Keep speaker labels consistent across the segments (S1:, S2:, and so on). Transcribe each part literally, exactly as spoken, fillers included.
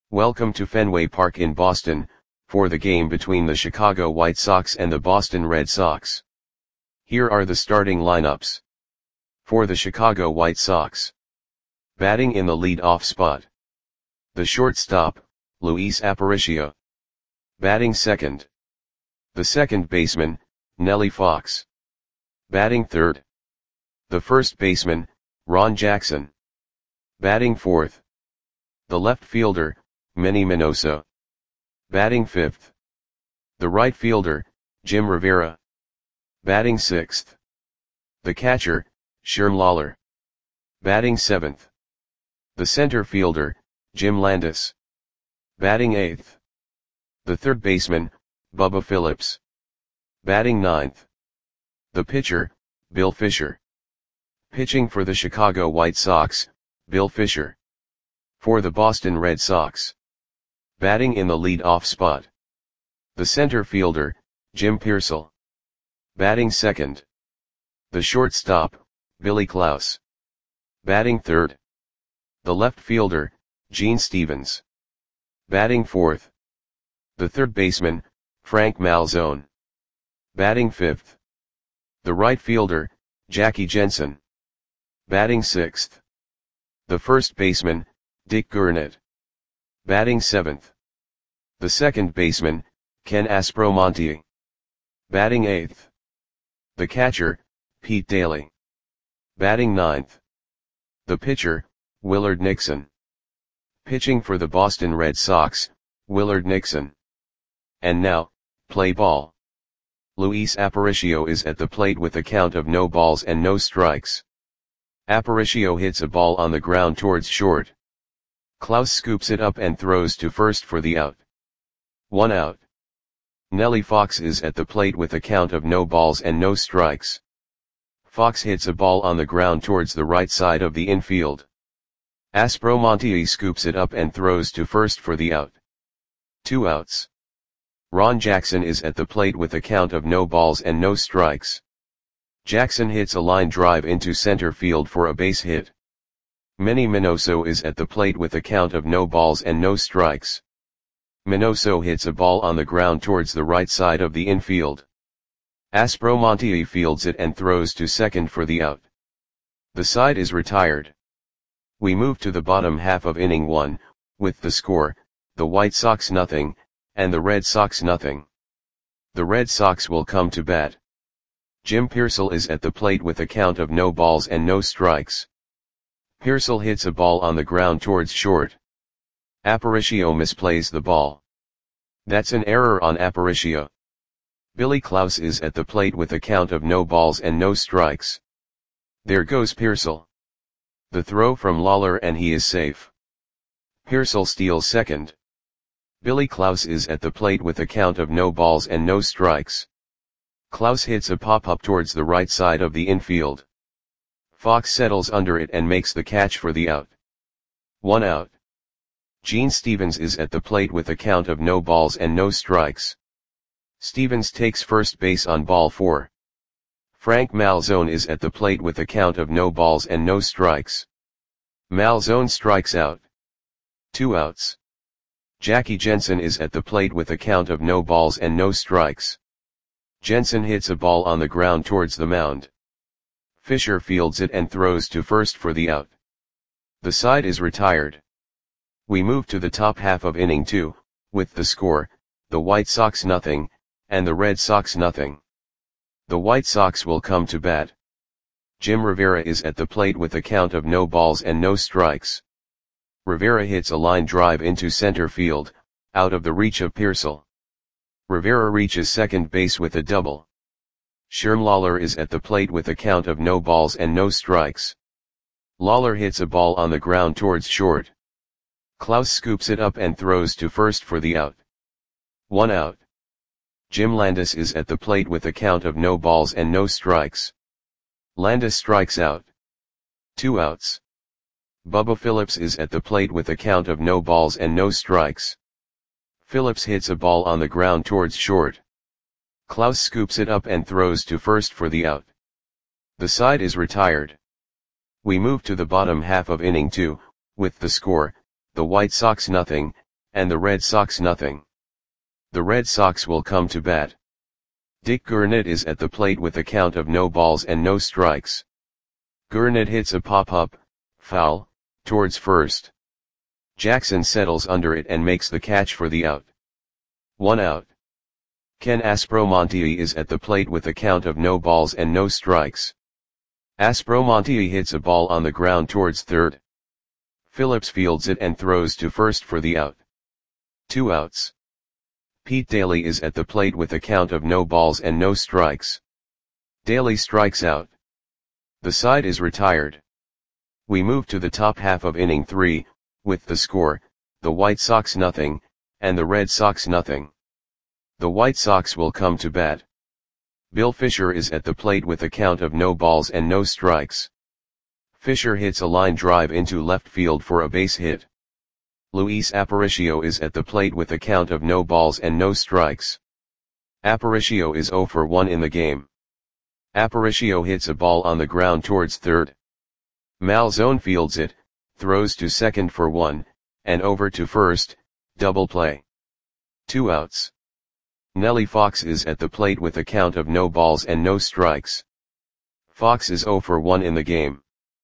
S1: Welcome to Fenway Park in Boston, for the game between the Chicago White Sox and the Boston Red Sox. Here are the starting lineups. For the Chicago White Sox. Batting in the lead-off spot. The shortstop, Luis Aparicio. Batting second. The second baseman, Nellie Fox. Batting third. The first baseman, Ron Jackson. Batting fourth. The left fielder, Manny Minoso. Batting fifth. The right fielder, Jim Rivera. Batting sixth. The catcher, Sherm Lawler. Batting seventh. The center fielder, Jim Landis. Batting eighth. The third baseman, Bubba Phillips. Batting ninth. The pitcher, Bill Fisher. Pitching for the Chicago White Sox, Bill Fisher. For the Boston Red Sox. Batting in the lead-off spot. The center fielder, Jim Piersall. Batting second. The shortstop, Billy Klaus. Batting third. The left fielder, Gene Stevens. Batting fourth. The third baseman, Frank Malzone. Batting fifth. The right fielder, Jackie Jensen. Batting sixth. The first baseman, Dick Gurnett. Batting seventh. The second baseman, Ken Aspromonte. Batting eighth. The catcher, Pete Daly. Batting ninth. The pitcher, Willard Nixon. Pitching for the Boston Red Sox, Willard Nixon. And now, play ball. Luis Aparicio is at the plate with a count of no balls and no strikes. Aparicio hits a ball on the ground towards short. Klaus scoops it up and throws to first for the out. One out. Nellie Fox is at the plate with a count of no balls and no strikes. Fox hits a ball on the ground towards the right side of the infield. Aspromonte scoops it up and throws to first for the out. Two outs. Ron Jackson is at the plate with a count of no balls and no strikes. Jackson hits a line drive into center field for a base hit. Manny Minoso is at the plate with a count of no balls and no strikes. Minoso hits a ball on the ground towards the right side of the infield. Aspromonte fields it and throws to second for the out. The side is retired. We move to the bottom half of inning one, with the score, the White Sox nothing, and the Red Sox nothing. The Red Sox will come to bat. Jim Piersall is at the plate with a count of no balls and no strikes. Piersall hits a ball on the ground towards short. Aparicio misplays the ball. That's an error on Aparicio. Billy Klaus is at the plate with a count of no balls and no strikes. There goes Piersall. The throw from Lawler and he is safe. Piersall steals second. Billy Klaus is at the plate with a count of no balls and no strikes. Klaus hits a pop-up towards the right side of the infield. Fox settles under it and makes the catch for the out. One out. Gene Stevens is at the plate with a count of no balls and no strikes. Stevens takes first base on ball four. Frank Malzone is at the plate with a count of no balls and no strikes. Malzone strikes out. Two outs. Jackie Jensen is at the plate with a count of no balls and no strikes. Jensen hits a ball on the ground towards the mound. Fisher fields it and throws to first for the out. The side is retired. We move to the top half of inning two, with the score, the White Sox nothing, and the Red Sox nothing. The White Sox will come to bat. Jim Rivera is at the plate with a count of no balls and no strikes. Rivera hits a line drive into center field, out of the reach of Piersall. Rivera reaches second base with a double. Sherm Lawler is at the plate with a count of no balls and no strikes. Lawler hits a ball on the ground towards short. Klaus scoops it up and throws to first for the out. One out. Jim Landis is at the plate with a count of no balls and no strikes. Landis strikes out. Two outs. Bubba Phillips is at the plate with a count of no balls and no strikes. Phillips hits a ball on the ground towards short. Klaus scoops it up and throws to first for the out. The side is retired. We move to the bottom half of inning two, with the score, the White Sox nothing, and the Red Sox nothing. The Red Sox will come to bat. Dick Gurnett is at the plate with a count of no balls and no strikes. Gurnett hits a pop-up, foul, towards first. Jackson settles under it and makes the catch for the out. One out. Ken Aspromonte is at the plate with a count of no balls and no strikes. Aspromonte hits a ball on the ground towards third. Phillips fields it and throws to first for the out. Two outs. Pete Daly is at the plate with a count of no balls and no strikes. Daly strikes out. The side is retired. We move to the top half of inning three, with the score, the White Sox nothing, and the Red Sox nothing. The White Sox will come to bat. Bill Fisher is at the plate with a count of no balls and no strikes. Fisher hits a line drive into left field for a base hit. Luis Aparicio is at the plate with a count of no balls and no strikes. Aparicio is oh for one in the game. Aparicio hits a ball on the ground towards third. Malzone fields it, throws to second for one, and over to first, double play. Two outs. Nellie Fox is at the plate with a count of no balls and no strikes. Fox is oh for one in the game.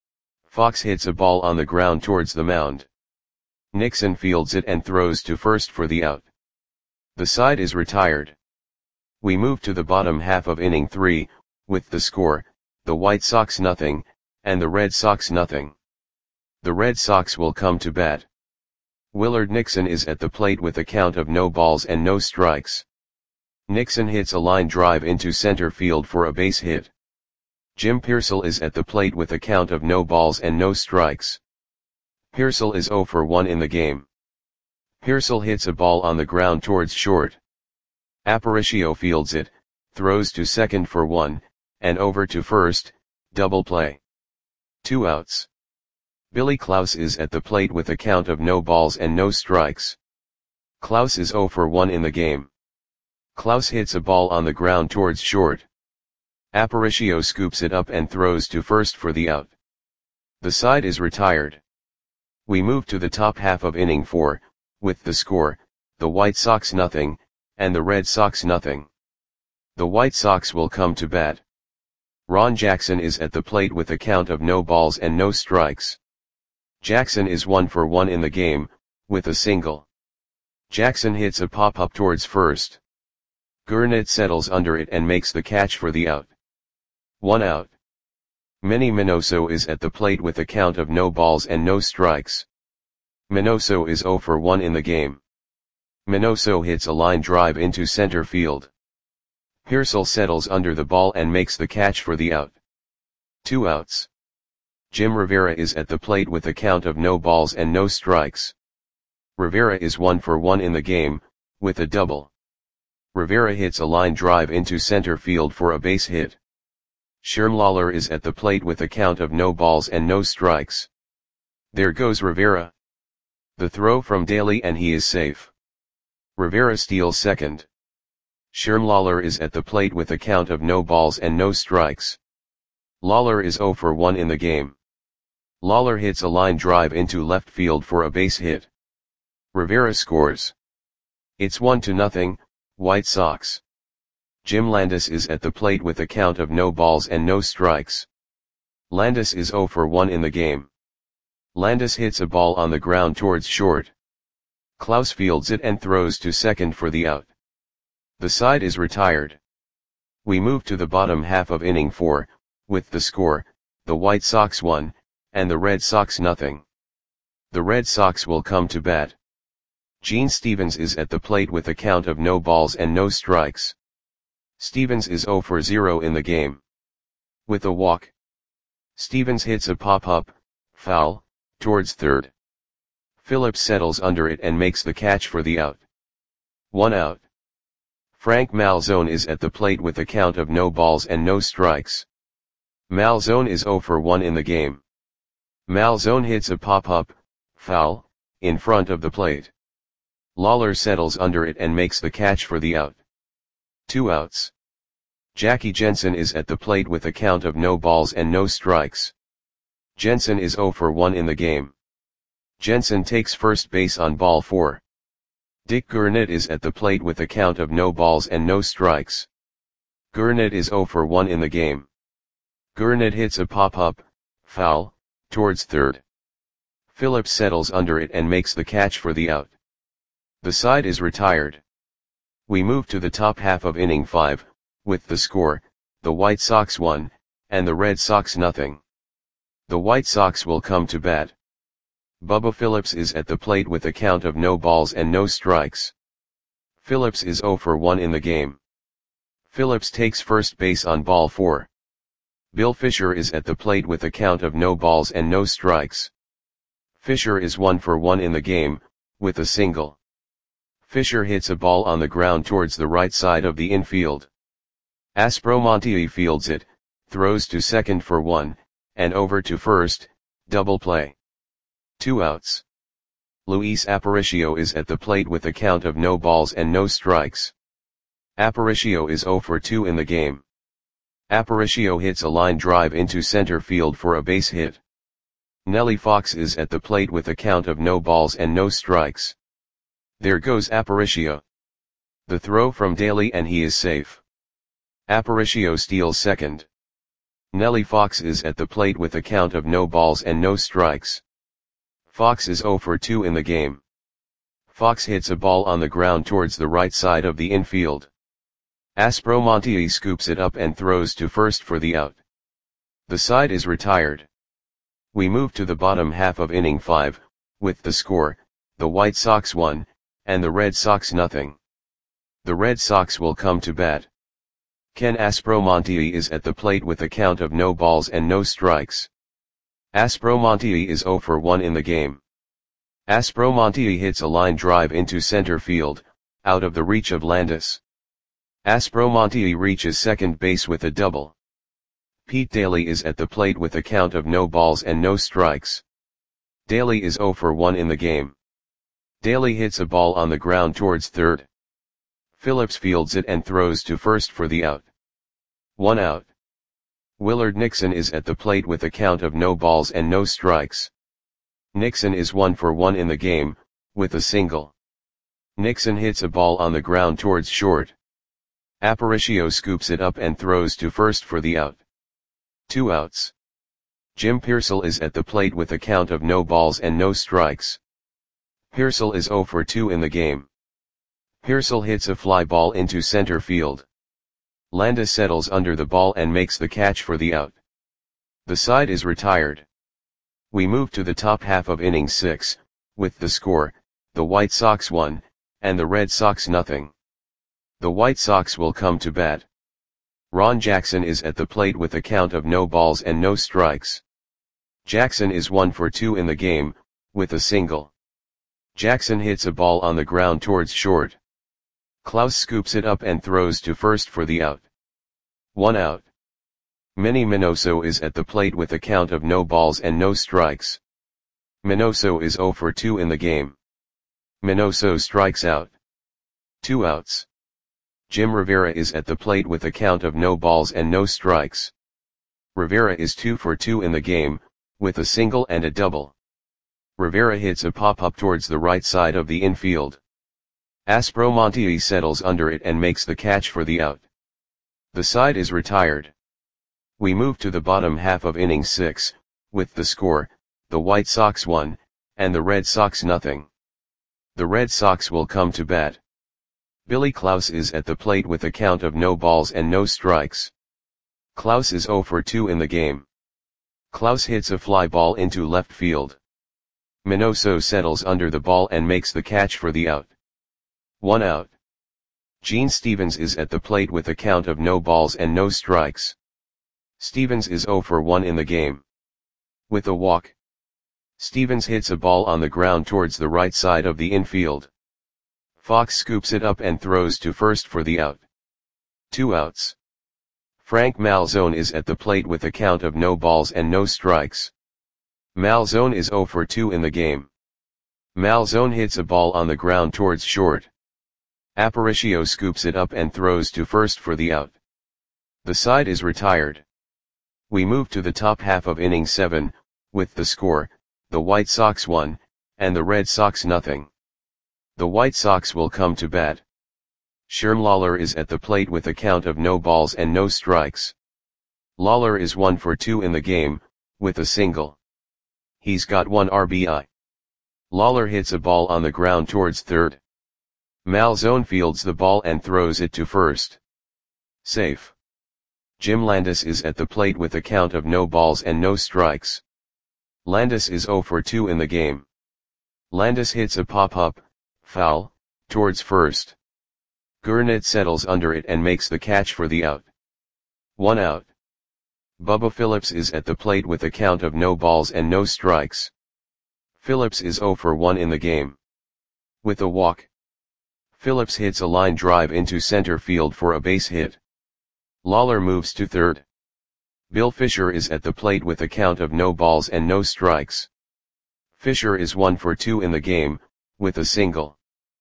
S1: Fox hits a ball on the ground towards the mound. Nixon fields it and throws to first for the out. The side is retired. We move to the bottom half of inning three, with the score, the White Sox nothing, and the Red Sox nothing. The Red Sox will come to bat. Willard Nixon is at the plate with a count of no balls and no strikes. Nixon hits a line drive into center field for a base hit. Jim Pearsall is at the plate with a count of no balls and no strikes. Pearsall is oh for one in the game. Pearsall hits a ball on the ground towards short. Aparicio fields it, throws to second for one, and over to first, double play. Two outs. Billy Klaus is at the plate with a count of no balls and no strikes. Klaus is oh for one in the game. Klaus hits a ball on the ground towards short. Aparicio scoops it up and throws to first for the out. The side is retired. We move to the top half of inning four, with the score, the White Sox nothing, and the Red Sox nothing. The White Sox will come to bat. Ron Jackson is at the plate with a count of no balls and no strikes. Jackson is one for one in the game, with a single. Jackson hits a pop-up towards first. Gurnett settles under it and makes the catch for the out. One out. Manny Minoso is at the plate with a count of no balls and no strikes. Minoso is oh for one in the game. Minoso hits a line drive into center field. Pearsall settles under the ball and makes the catch for the out. Two outs. Jim Rivera is at the plate with a count of no balls and no strikes. Rivera is one for one in the game, with a double. Rivera hits a line drive into center field for a base hit. Sherm Lawler is at the plate with a count of no balls and no strikes. There goes Rivera. The throw from Daly and he is safe. Rivera steals second. Sherm Lawler is at the plate with a count of no balls and no strikes. Lawler is oh for one in the game. Lawler hits a line drive into left field for a base hit. Rivera scores. It's one to nothing, White Sox. Jim Landis is at the plate with a count of no balls and no strikes. Landis is oh for one in the game. Landis hits a ball on the ground towards short. Klaus fields it and throws to second for the out. The side is retired. We move to the bottom half of inning four, with the score, the White Sox one, and the Red Sox nothing. The Red Sox will come to bat. Gene Stevens is at the plate with a count of no balls and no strikes. Stevens is oh for zero in the game. With a walk. Stevens hits a pop-up, foul, towards third. Phillips settles under it and makes the catch for the out. One out. Frank Malzone is at the plate with a count of no balls and no strikes. Malzone is oh for one in the game. Malzone hits a pop-up, foul, in front of the plate. Lawler settles under it and makes the catch for the out. Two outs. Jackie Jensen is at the plate with a count of no balls and no strikes. Jensen is oh for one in the game. Jensen takes first base on ball four. Dick Gurnett is at the plate with a count of no balls and no strikes. Gurnett is zero for one in the game. Gurnett hits a pop-up, foul, towards third. Phillips settles under it and makes the catch for the out. The side is retired. We move to the top half of inning five, with the score, the White Sox one, and the Red Sox nothing. The White Sox will come to bat. Bubba Phillips is at the plate with a count of no balls and no strikes. Phillips is zero for one in the game. Phillips takes first base on ball four. Bill Fisher is at the plate with a count of no balls and no strikes. Fisher is one for one in the game, with a single. Fisher hits a ball on the ground towards the right side of the infield. Aspromonte fields it, throws to second for one, and over to first, double play. Two outs. Luis Aparicio is at the plate with a count of no balls and no strikes. Aparicio is zero for two in the game. Aparicio hits a line drive into center field for a base hit. Nellie Fox is at the plate with a count of no balls and no strikes. There goes Aparicio. The throw from Daly and he is safe. Aparicio steals second. Nellie Fox is at the plate with a count of no balls and no strikes. Fox is zero for two in the game. Fox hits a ball on the ground towards the right side of the infield. Aspromonte scoops it up and throws to first for the out. The side is retired. We move to the bottom half of inning five, with the score, the White Sox one, and the Red Sox nothing. The Red Sox will come to bat. Ken Aspromonte is at the plate with a count of no balls and no strikes. Aspromonte is zero for one in the game. Aspromonte hits a line drive into center field, out of the reach of Landis. Aspromonte reaches second base with a double. Pete Daly is at the plate with a count of no balls and no strikes. Daly is zero for one in the game. Daly hits a ball on the ground towards third. Phillips fields it and throws to first for the out. One out. Willard Nixon is at the plate with a count of no balls and no strikes. Nixon is one for one in the game, with a single. Nixon hits a ball on the ground towards short. Aparicio scoops it up and throws to first for the out. Two outs. Jim Piersall is at the plate with a count of no balls and no strikes. Piersall is zero for two in the game. Piersall hits a fly ball into center field. Landis settles under the ball and makes the catch for the out. The side is retired. We move to the top half of inning six, with the score, the White Sox one, and the Red Sox nothing. The White Sox will come to bat. Ron Jackson is at the plate with a count of no balls and no strikes. Jackson is one for two in the game, with a single. Jackson hits a ball on the ground towards short. Klaus scoops it up and throws to first for the out. One out. Manny Minoso is at the plate with a count of no balls and no strikes. Minoso is zero for two in the game. Minoso strikes out. Two outs. Jim Rivera is at the plate with a count of no balls and no strikes. Rivera is two for two in the game, with a single and a double. Rivera hits a pop-up towards the right side of the infield. Aspromonte settles under it and makes the catch for the out. The side is retired. We move to the bottom half of inning six, with the score, the White Sox one, and the Red Sox nothing. The Red Sox will come to bat. Billy Klaus is at the plate with a count of no balls and no strikes. Klaus is zero for two in the game. Klaus hits a fly ball into left field. Minoso settles under the ball and makes the catch for the out. One out. Gene Stevens is at the plate with a count of no balls and no strikes. Stevens is zero for one in the game. With a walk. Stevens hits a ball on the ground towards the right side of the infield. Fox scoops it up and throws to first for the out. Two outs. Frank Malzone is at the plate with a count of no balls and no strikes. Malzone is zero for two in the game. Malzone hits a ball on the ground towards short. Aparicio scoops it up and throws to first for the out. The side is retired. We move to the top half of inning seven, with the score, the White Sox one, and the Red Sox nothing. The White Sox will come to bat. Sherm Lawler is at the plate with a count of no balls and no strikes. Lawler is one for two in the game, with a single. He's got one R B I. Lawler hits a ball on the ground towards third. Malzone fields the ball and throws it to first. Safe. Jim Landis is at the plate with a count of no balls and no strikes. Landis is zero for two in the game. Landis hits a pop-up, foul, towards first. Gurnett settles under it and makes the catch for the out. One out. Bubba Phillips is at the plate with a count of no balls and no strikes. Phillips is zero for one in the game. With a walk. Phillips hits a line drive into center field for a base hit. Lawler moves to third. Bill Fisher is at the plate with a count of no balls and no strikes. Fisher is one for two in the game, with a single.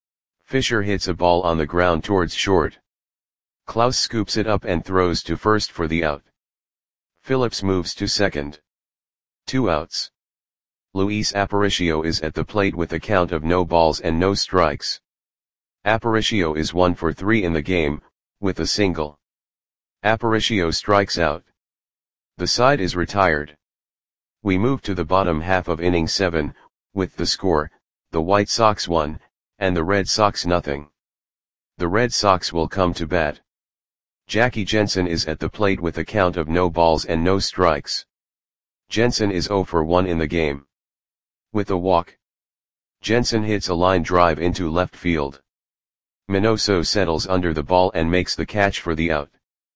S1: Fisher hits a ball on the ground towards short. Klaus scoops it up and throws to first for the out. Phillips moves to second. Two outs. Luis Aparicio is at the plate with a count of no balls and no strikes. Aparicio is one for three in the game, with a single. Aparicio strikes out. The side is retired. We move to the bottom half of inning seven, with the score, the White Sox one, and the Red Sox nothing. The Red Sox will come to bat. Jackie Jensen is at the plate with a count of no balls and no strikes. Jensen is zero for one in the game. With a walk. Jensen hits a line drive into left field. Minoso settles under the ball and makes the catch for the out.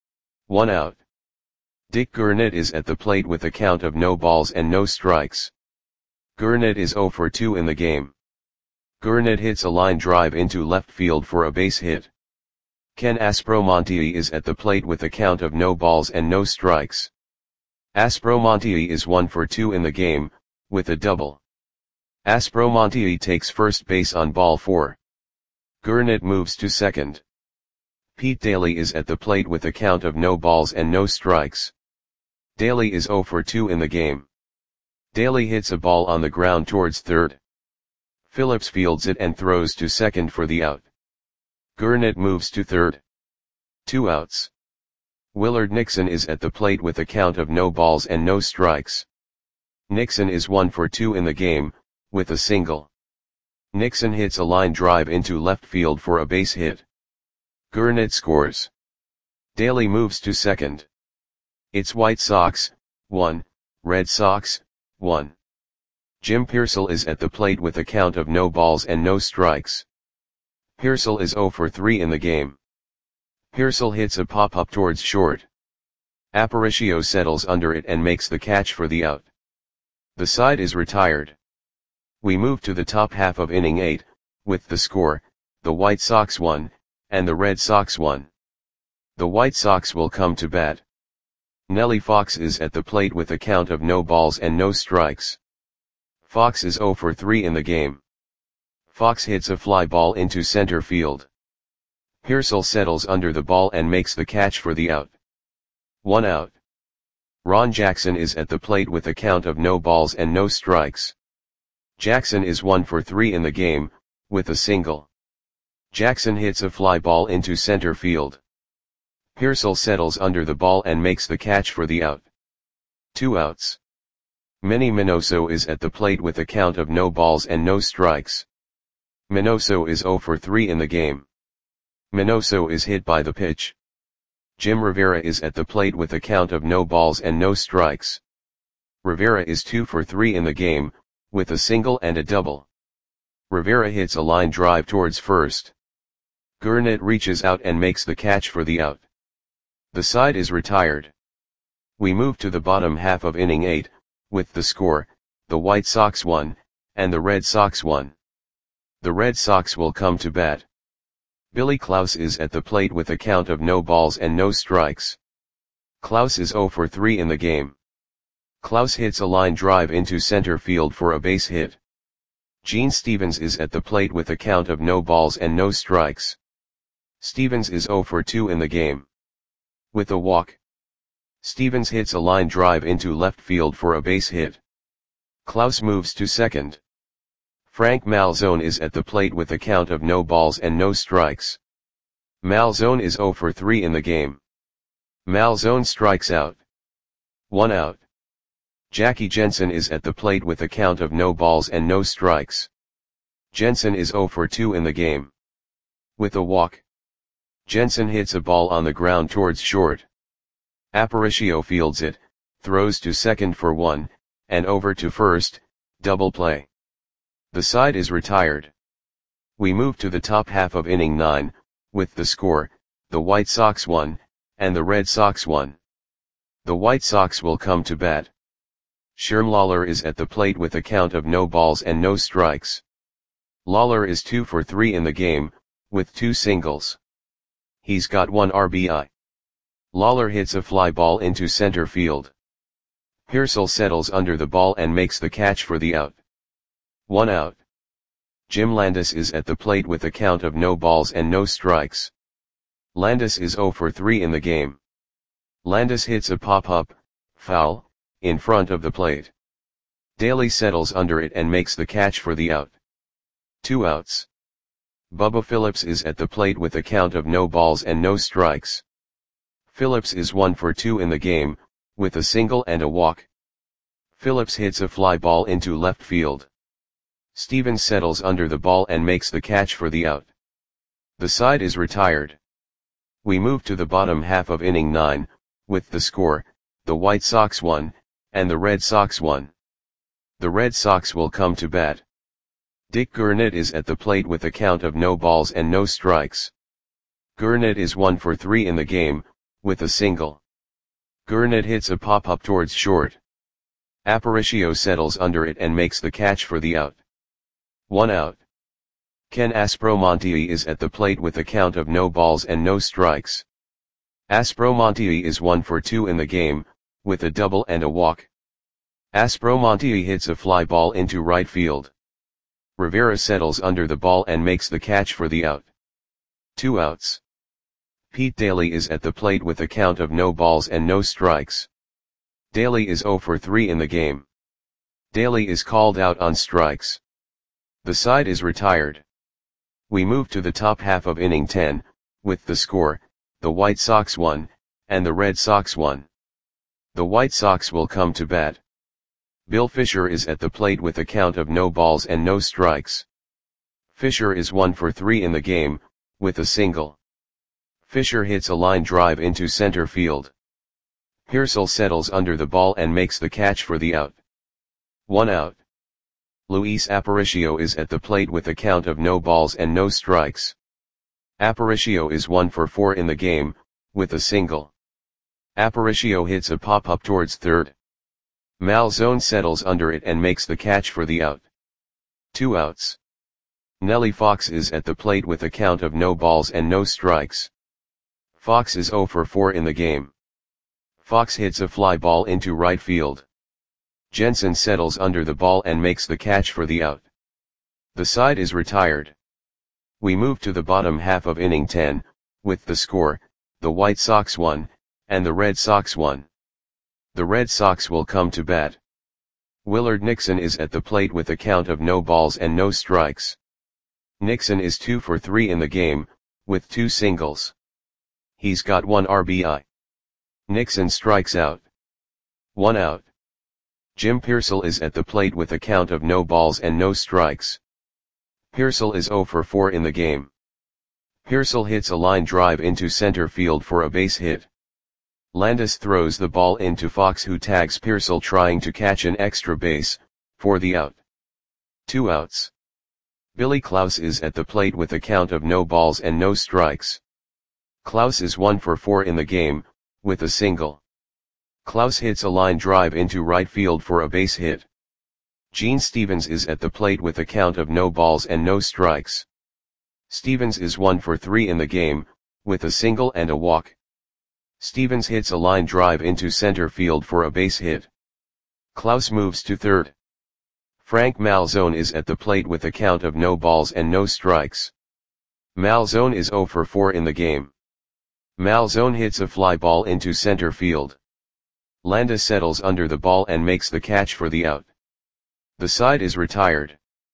S1: One out. Dick Gurnett is at the plate with a count of no balls and no strikes. Gurnett is zero for two in the game. Gurnett hits a line drive into left field for a base hit. Ken Aspromonte is at the plate with a count of no balls and no strikes. Aspromonte is one for two in the game, with a double. Aspromonte takes first base on ball four. Gurnett moves to second. Pete Daly is at the plate with a count of no balls and no strikes. Daly is zero for two in the game. Daly hits a ball on the ground towards third. Phillips fields it and throws to second for the out. Gurnett moves to third. Two outs. Willard Nixon is at the plate with a count of no balls and no strikes. Nixon is one for two in the game, with a single. Nixon hits a line drive into left field for a base hit. Gurnett scores. Daly moves to second. It's White Sox, one, Red Sox, one. Jim Piersall is at the plate with a count of no balls and no strikes. Piersall is zero for three in the game. Piersall hits a pop-up towards short. Aparicio settles under it and makes the catch for the out. The side is retired. We move to the top half of inning eight, with the score, the White Sox one, and the Red Sox one. The White Sox will come to bat. Nellie Fox is at the plate with a count of no balls and no strikes. Fox is zero for three in the game. Fox hits a fly ball into center field. Piersall settles under the ball and makes the catch for the out. One out. Ron Jackson is at the plate with a count of no balls and no strikes. Jackson is one for three in the game, with a single. Jackson hits a fly ball into center field. Piersall settles under the ball and makes the catch for the out. Two outs. Manny Minoso is at the plate with a count of no balls and no strikes. Minoso is zero for three in the game. Minoso is hit by the pitch. Jim Rivera is at the plate with a count of no balls and no strikes. Rivera is two for three in the game, with a single and a double. Rivera hits a line drive towards first. Gurnett reaches out and makes the catch for the out. The side is retired. We move to the bottom half of inning eight, with the score, the White Sox one, and the Red Sox one. The Red Sox will come to bat. Billy Klaus is at the plate with a count of no balls and no strikes. Klaus is zero for three in the game. Klaus hits a line drive into center field for a base hit. Gene Stevens is at the plate with a count of no balls and no strikes. Stevens is zero for two in the game. With a walk. Stevens hits a line drive into left field for a base hit. Klaus moves to second. Frank Malzone is at the plate with a count of no balls and no strikes. Malzone is zero for three in the game. Malzone strikes out. One out. Jackie Jensen is at the plate with a count of no balls and no strikes. Jensen is zero for two in the game. With a walk. Jensen hits a ball on the ground towards short. Aparicio fields it, throws to second for one, and over to first, double play. The side is retired. We move to the top half of inning nine, with the score, the White Sox one, and the Red Sox one. The White Sox will come to bat. Sherm Lawler is at the plate with a count of no balls and no strikes. Lawler is two for three in the game, with two singles. He's got one R B I. Lawler hits a fly ball into center field. Pearsall settles under the ball and makes the catch for the out. One out. Jim Landis is at the plate with a count of no balls and no strikes. Landis is zero for three in the game. Landis hits a pop-up, foul, in front of the plate. Daly settles under it and makes the catch for the out. Two outs. Bubba Phillips is at the plate with a count of no balls and no strikes. Phillips is one for two in the game, with a single and a walk. Phillips hits a fly ball into left field. Stevens settles under the ball and makes the catch for the out. The side is retired. We move to the bottom half of inning nine, with the score, the White Sox one, and the Red Sox one. The Red Sox will come to bat. Dick Gurnett is at the plate with a count of no balls and no strikes. Gurnett is one for three in the game, with a single. Gurnett hits a pop-up towards short. Aparicio settles under it and makes the catch for the out. One out. Ken Aspromonte is at the plate with a count of no balls and no strikes. Aspromonte is one for two in the game, with a double and a walk. Aspromonte hits a fly ball into right field. Rivera settles under the ball and makes the catch for the out. Two outs. Pete Daly is at the plate with a count of no balls and no strikes. Daly is zero for three in the game. Daly is called out on strikes. The side is retired. We move to the top half of inning ten, with the score, the White Sox one, and the Red Sox one. The White Sox will come to bat. Bill Fisher is at the plate with a count of no balls and no strikes. Fisher is one for three in the game, with a single. Fisher hits a line drive into center field. Pearsall settles under the ball and makes the catch for the out. One out. Luis Aparicio is at the plate with a count of no balls and no strikes. Aparicio is one for four in the game, with a single. Aparicio hits a pop-up towards third. Malzone settles under it and makes the catch for the out. Two outs. Nellie Fox is at the plate with a count of no balls and no strikes. Fox is zero for four in the game. Fox hits a fly ball into right field. Jensen settles under the ball and makes the catch for the out. The side is retired. We move to the bottom half of inning ten, with the score, the White Sox one, and the Red Sox one. The Red Sox will come to bat. Willard Nixon is at the plate with a count of no balls and no strikes. Nixon is two for three in the game, with two singles. He's got one R B I. Nixon strikes out. One out. Jim Pearsall is at the plate with a count of no balls and no strikes. Pearsall is zero for four in the game. Pearsall hits a line drive into center field for a base hit. Landis throws the ball into Fox, who tags Pearsall trying to catch an extra base, for the out. Two outs. Billy Klaus is at the plate with a count of no balls and no strikes. Klaus is one for four in the game, with a single. Klaus hits a line drive into right field for a base hit. Gene Stevens is at the plate with a count of no balls and no strikes. Stevens is one for three in the game, with a single and a walk. Stevens hits a line drive into center field for a base hit. Klaus moves to third. Frank Malzone is at the plate with a count of no balls and no strikes. Malzone is zero for four in the game. Malzone hits a fly ball into center field. Landis settles under the ball and makes the catch for the out. The side is retired.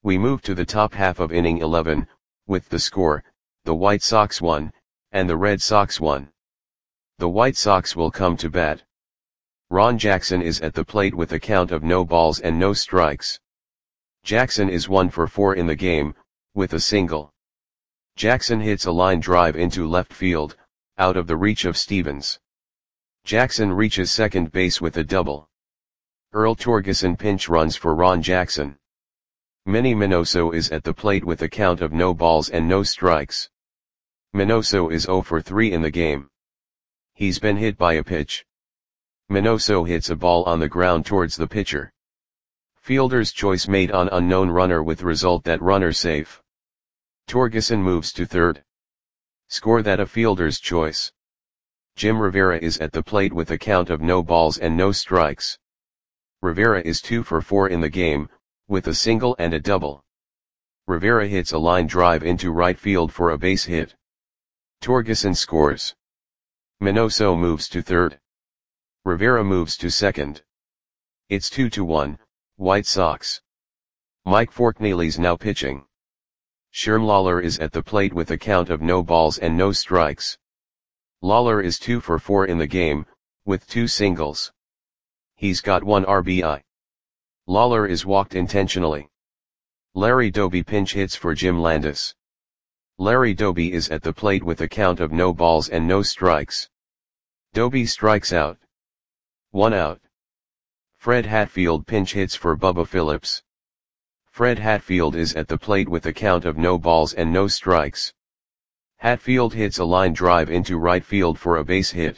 S1: We move to the top half of inning eleven, with the score, the White Sox one, and the Red Sox one. The White Sox will come to bat. Ron Jackson is at the plate with a count of no balls and no strikes. Jackson is one for four in the game, with a single. Jackson hits a line drive into left field, out of the reach of Stevens. Jackson reaches second base with a double. Earl Torgeson pinch runs for Ron Jackson. Manny Minoso is at the plate with a count of no balls and no strikes. Minoso is zero for three in the game. He's been hit by a pitch. Minoso hits a ball on the ground towards the pitcher. Fielder's choice made on unknown runner with result that runner safe. Torgeson moves to third. Score that a fielder's choice. Jim Rivera is at the plate with a count of no balls and no strikes. Rivera is two for four in the game, with a single and a double. Rivera hits a line drive into right field for a base hit. Torgeson scores. Minoso moves to third. Rivera moves to second. It's two to one, White Sox. Mike Forkneely's now pitching. Sherm Lawler is at the plate with a count of no balls and no strikes. Lawler is two for four in the game, with two singles. He's got one R B I. Lawler is walked intentionally. Larry Doby pinch hits for Jim Landis. Larry Doby is at the plate with a count of no balls and no strikes. Doby strikes out. One out. Fred Hatfield pinch hits for Bubba Phillips. Fred Hatfield is at the plate with a count of no balls and no strikes. Hatfield hits a line drive into right field for a base hit.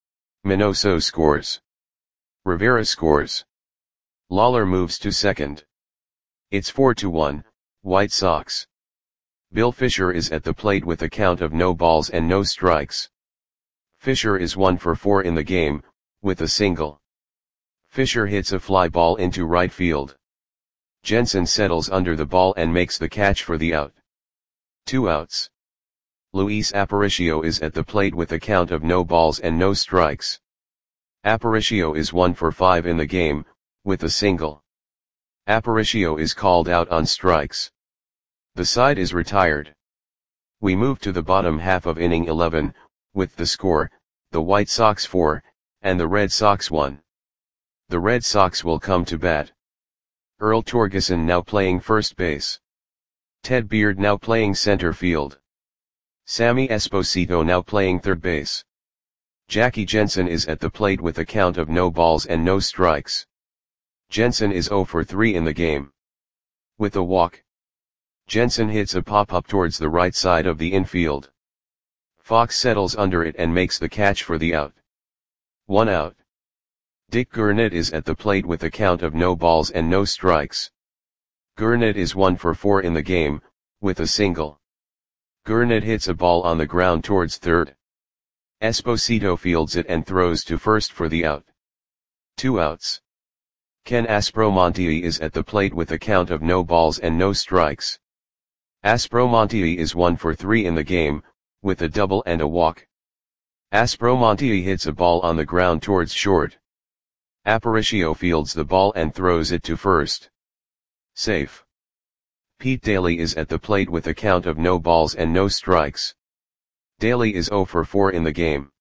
S1: Minoso scores. Rivera scores. Lawler moves to second. It's four to one, White Sox. Bill Fisher is at the plate with a count of no balls and no strikes. Fisher is one for four in the game, with a single. Fisher hits a fly ball into right field. Jensen settles under the ball and makes the catch for the out. Two outs. Luis Aparicio is at the plate with a count of no balls and no strikes. Aparicio is one for five in the game, with a single. Aparicio is called out on strikes. The side is retired. We move to the bottom half of inning eleven, with the score, the White Sox four, and the Red Sox one. The Red Sox will come to bat. Earl Torgeson now playing first base. Ted Beard now playing center field. Sammy Esposito now playing third base. Jackie Jensen is at the plate with a count of no balls and no strikes. Jensen is zero for three in the game. With a walk. Jensen hits a pop-up towards the right side of the infield. Fox settles under it and makes the catch for the out. One out. Dick Gurnett is at the plate with a count of no balls and no strikes. Gurnett is one for four in the game, with a single. Gurnett hits a ball on the ground towards third. Esposito fields it and throws to first for the out. Two outs. Ken Aspromonte is at the plate with a count of no balls and no strikes. Aspromonte is one for three in the game, with a double and a walk. Aspromonte hits a ball on the ground towards short. Aparicio fields the ball and throws it to first. Safe. Pete Daly is at the plate with a count of no balls and no strikes. Daly is zero for four in the game.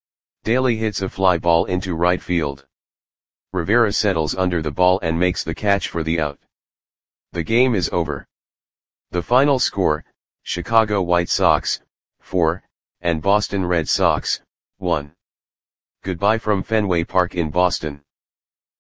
S1: Daly hits a fly ball into right field. Rivera settles under the ball and makes the catch for the out. The game is over. The final score, Chicago White Sox, four, and Boston Red Sox, one. Goodbye from Fenway Park in Boston.